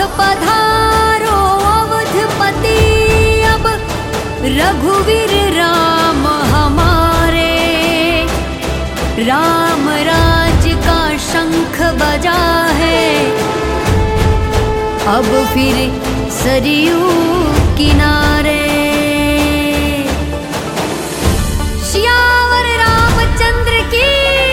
पधारो अवधपति अब रघुवीर राम हमारे। राम राज का शंख बजा है, अब फिर सरयू किनारे। श्यावर रामचंद्र की।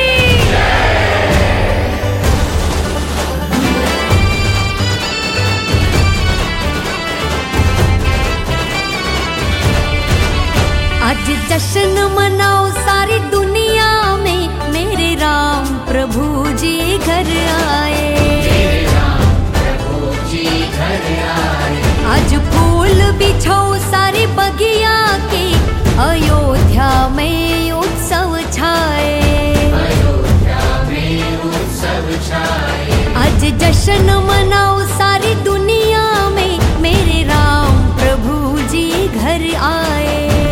आज जश्न मनाओ सारी दुनिया में, मेरे राम प्रभु जी घर आए। आज फूल बिछाओ सारी बगिया के, अयोध्या में उत्सव छाए। आज जश्न मनाओ सारी दुनिया में, मेरे राम प्रभु जी घर आए।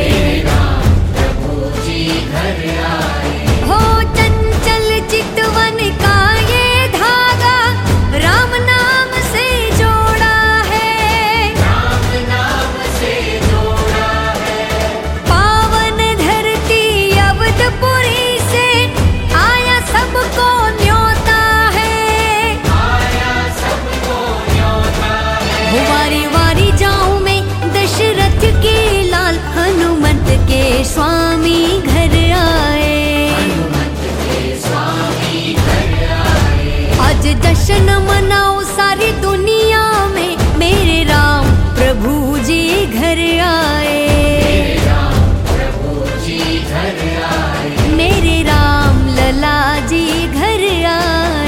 हो चंचल चितवन का ये धागा, राम नाम से जोड़ा है। पावन धरती अवधपुरी से आया सबको न्योता है। वारी वारी जाऊं मैं दशरथ के लाल, हनुमत के स्वामी घर आए। आज जश्न मनाओ सारी दुनिया में, मेरे राम प्रभु जी घर आए। मेरे राम लला जी घर आए।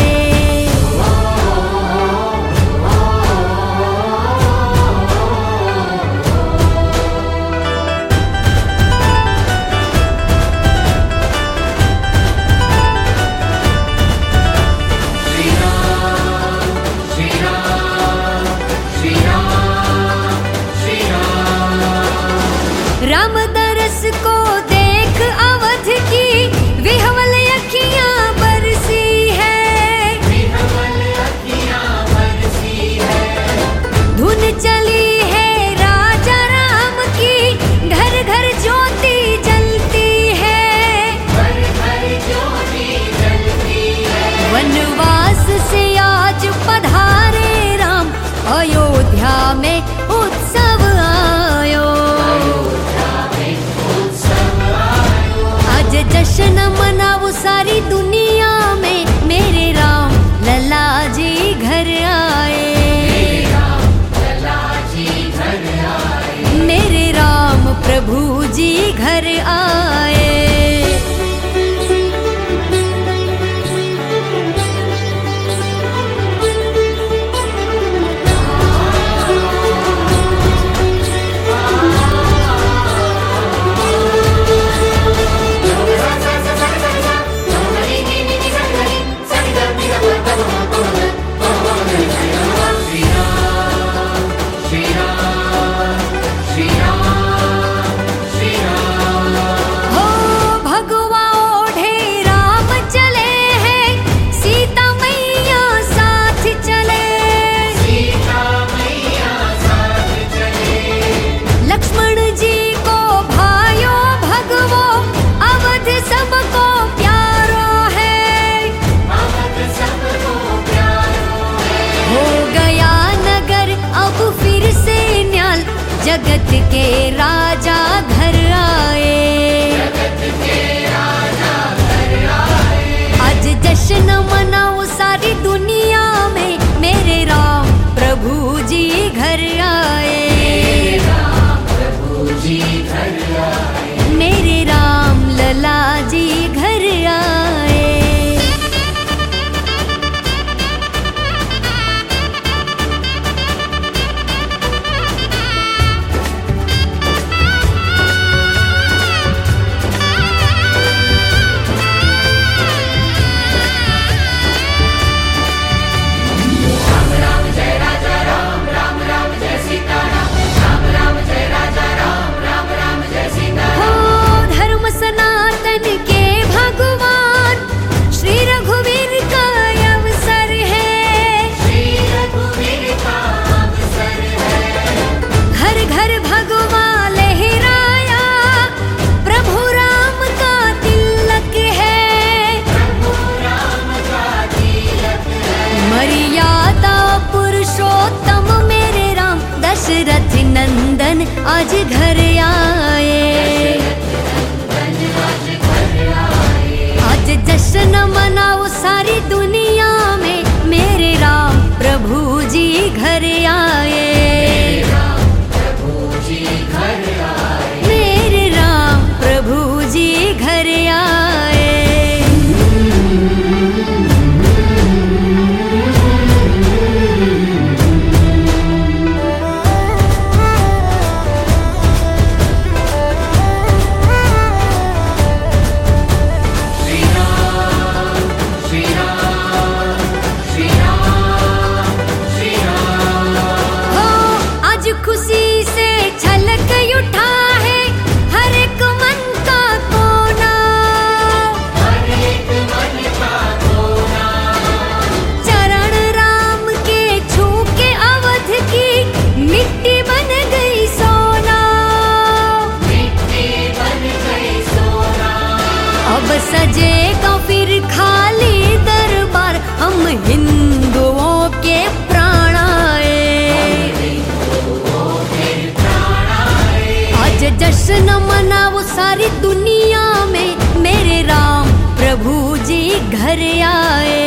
राम दरस को देख अवध की, विह्वल अखियां बरसी है। धुन चली है राजा राम की, घर घर ज्योति जलती है। वनवास से आज पधारे राम, अयोध्या में उत्सव आयो। आज जश्न मनाओ सारी दुनिया में, मेरे राम लला जी घर आए। मेरे राम प्रभु जी घर आए। जगत के राजा घर आए। आज जश्न मनाओ सारी दुनिया में, मेरे राम प्रभु जी घर आए। मेरे राम लला जी घर आए। राम राम जय राजा राम, राम राम जय नंदन आज घर आए। आज जश्न मनाओ सारी दुनिया में, मेरे राम प्रभु जी घर आए। मेरे राम प्रभु जी घर आए। खुशी से छलक उठा है हर एक मन का कोना, हर एक मन का कोना। चरण राम के छू के अवध की मिट्टी बन गई सोना, मिट्टी बन गई सोना। अब सजेगा फिर खाली दरबार, हम हिंदुओं के प्राण आए। आज जश्न मनाओ सारी दुनिया में, मेरे राम प्रभु जी घर आए।